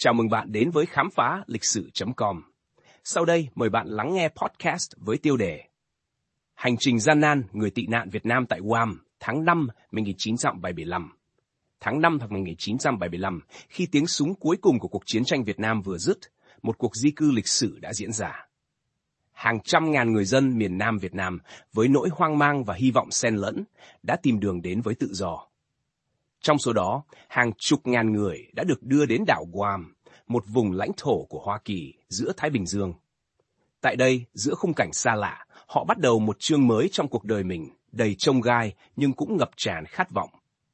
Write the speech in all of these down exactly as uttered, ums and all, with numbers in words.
Chào mừng bạn đến với khám phá lịch sử chấm com. Sau đây, mời bạn lắng nghe podcast với tiêu đề Hành trình gian nan người tị nạn Việt Nam tại Guam tháng năm một nghìn chín trăm bảy mươi lăm. Tháng năm năm một nghìn chín trăm bảy mươi lăm, khi tiếng súng cuối cùng của cuộc chiến tranh Việt Nam vừa dứt, một cuộc di cư lịch sử đã diễn ra. Hàng trăm ngàn người dân miền Nam Việt Nam với nỗi hoang mang và hy vọng xen lẫn đã tìm đường đến với tự do. Trong số đó, hàng chục ngàn người đã được đưa đến đảo Guam, một vùng lãnh thổ của Hoa Kỳ giữa Thái Bình Dương. Tại đây, giữa khung cảnh xa lạ, họ bắt đầu một chương mới trong cuộc đời mình, đầy chông gai nhưng cũng ngập tràn khát vọng.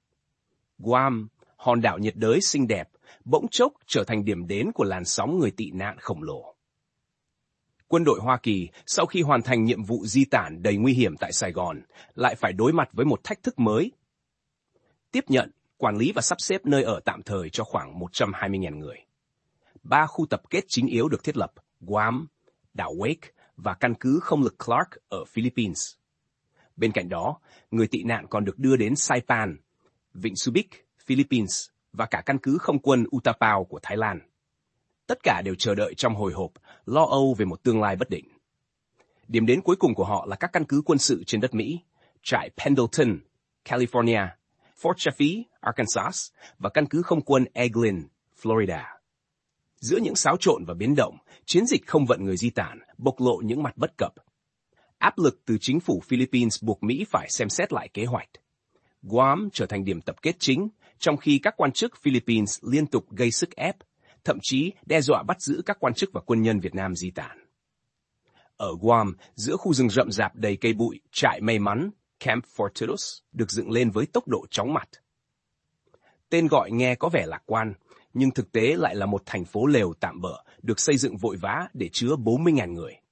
Guam, hòn đảo nhiệt đới xinh đẹp, bỗng chốc trở thành điểm đến của làn sóng người tị nạn khổng lồ. Quân đội Hoa Kỳ, sau khi hoàn thành nhiệm vụ di tản đầy nguy hiểm tại Sài Gòn, lại phải đối mặt với một thách thức mới. Tiếp nhận, quản lý và sắp xếp nơi ở tạm thời cho khoảng một trăm hai mươi nghìn người. Ba khu tập kết chính yếu được thiết lập, Guam, đảo Wake và căn cứ không lực Clark ở Philippines. Bên cạnh đó, người tị nạn còn được đưa đến Saipan, Vịnh Subic, Philippines và cả căn cứ không quân Utapao của Thái Lan. Tất cả đều chờ đợi trong hồi hộp, lo âu về một tương lai bất định. Điểm đến cuối cùng của họ là các căn cứ quân sự trên đất Mỹ, trại Pendleton, California, Fort Chaffee, Arkansas và căn cứ không quân Eglin, Florida. Giữa những xáo trộn và biến động, chiến dịch không vận người di tản bộc lộ những mặt bất cập. Áp lực từ chính phủ Philippines buộc Mỹ phải xem xét lại kế hoạch. Guam trở thành điểm tập kết chính, trong khi các quan chức Philippines liên tục gây sức ép, thậm chí đe dọa bắt giữ các quan chức và quân nhân Việt Nam di tản. Ở Guam, giữa khu rừng rậm rạp đầy cây bụi, trại may mắn, Camp Fortunatus, được dựng lên với tốc độ chóng mặt. Tên gọi nghe có vẻ lạc quan, nhưng thực tế lại là một thành phố lều tạm bợ, được xây dựng vội vã để chứa bốn mươi nghìn người.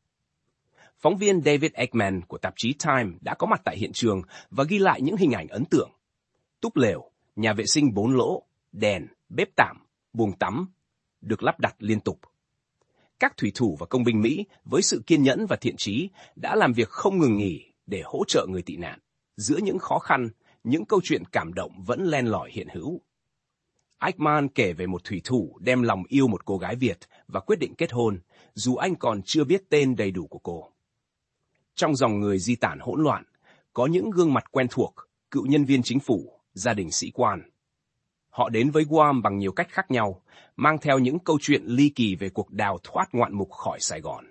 Phóng viên David Eggman của tạp chí Time đã có mặt tại hiện trường và ghi lại những hình ảnh ấn tượng. Túp lều, nhà vệ sinh bốn lỗ, đèn, bếp tạm, buồng tắm được lắp đặt liên tục. Các thủy thủ và công binh Mỹ với sự kiên nhẫn và thiện chí đã làm việc không ngừng nghỉ để hỗ trợ người tị nạn. Giữa những khó khăn, những câu chuyện cảm động vẫn len lỏi hiện hữu. Eichmann kể về một thủy thủ đem lòng yêu một cô gái Việt và quyết định kết hôn, dù anh còn chưa biết tên đầy đủ của cô. Trong dòng người di tản hỗn loạn, có những gương mặt quen thuộc, cựu nhân viên chính phủ, gia đình sĩ quan. Họ đến với Guam bằng nhiều cách khác nhau, mang theo những câu chuyện ly kỳ về cuộc đào thoát ngoạn mục khỏi Sài Gòn.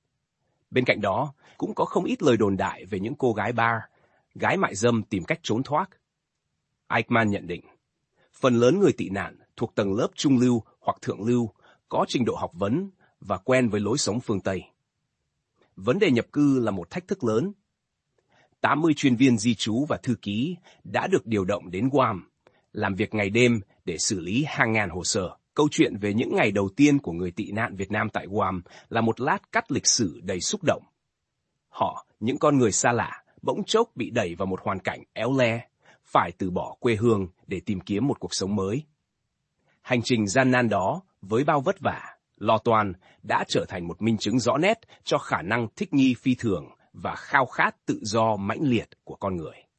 Bên cạnh đó, cũng có không ít lời đồn đại về những cô gái bar, gái mại dâm tìm cách trốn thoát. Eichmann nhận định, phần lớn người tị nạn thuộc tầng lớp trung lưu hoặc thượng lưu, có trình độ học vấn và quen với lối sống phương Tây. Vấn đề nhập cư là một thách thức lớn. tám mươi chuyên viên di trú và thư ký đã được điều động đến Guam, làm việc ngày đêm để xử lý hàng ngàn hồ sơ. Câu chuyện về những ngày đầu tiên của người tị nạn Việt Nam tại Guam là một lát cắt lịch sử đầy xúc động. Họ, những con người xa lạ, bỗng chốc bị đẩy vào một hoàn cảnh éo le, phải từ bỏ quê hương để tìm kiếm một cuộc sống mới. Hành trình gian nan đó, với bao vất vả, lo toan, đã trở thành một minh chứng rõ nét cho khả năng thích nghi phi thường và khao khát tự do mãnh liệt của con người.